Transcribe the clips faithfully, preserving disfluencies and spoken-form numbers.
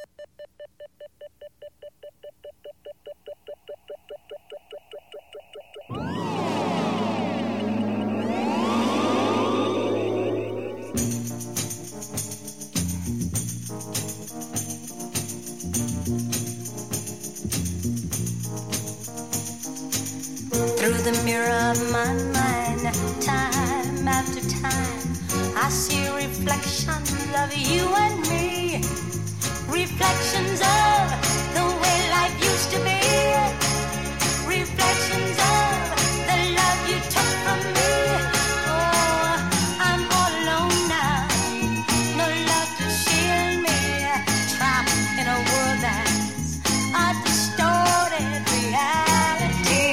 Through the mirror of my mind, time after time, I see reflections of you and me. Reflections of the way life used to be. Reflections of the love you took from me. Oh, I'm all alone now, no love to shield me. Trapped in a world that's a distorted reality.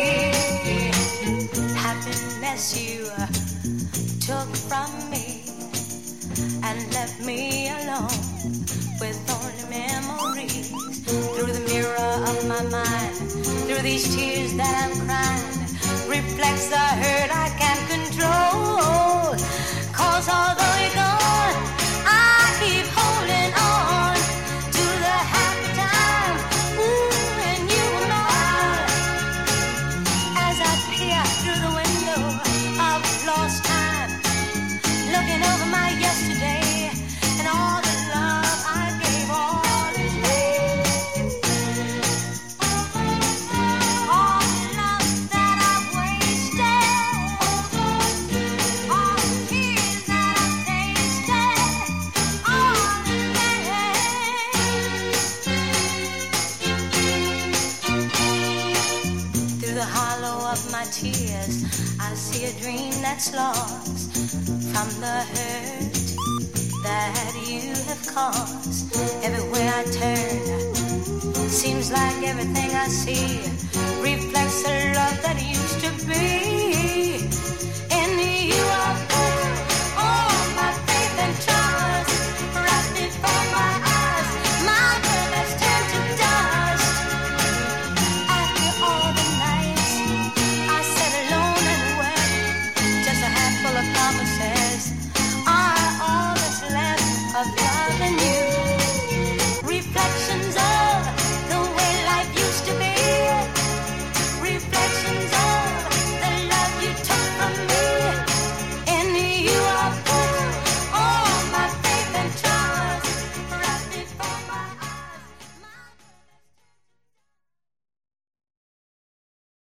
Happiness you took from me and left me alone with only memories. Through the mirror of my mind, through these tears that I'm crying, reflects the hurt I can't control. Cause although you're gone, I keep holding on to the happy time. Ooh, and you were mine. As I peer through the window of lost time, looking over my yesterday and all the love I gave all in vain. All the love that I've wasted, all the tears that I've tasted, all in vain. Through the hollow of my tears, I see a dream that's lost from the hurt that you have caused. Everywhere I turn, seems like everything I see reflects the love that used to be.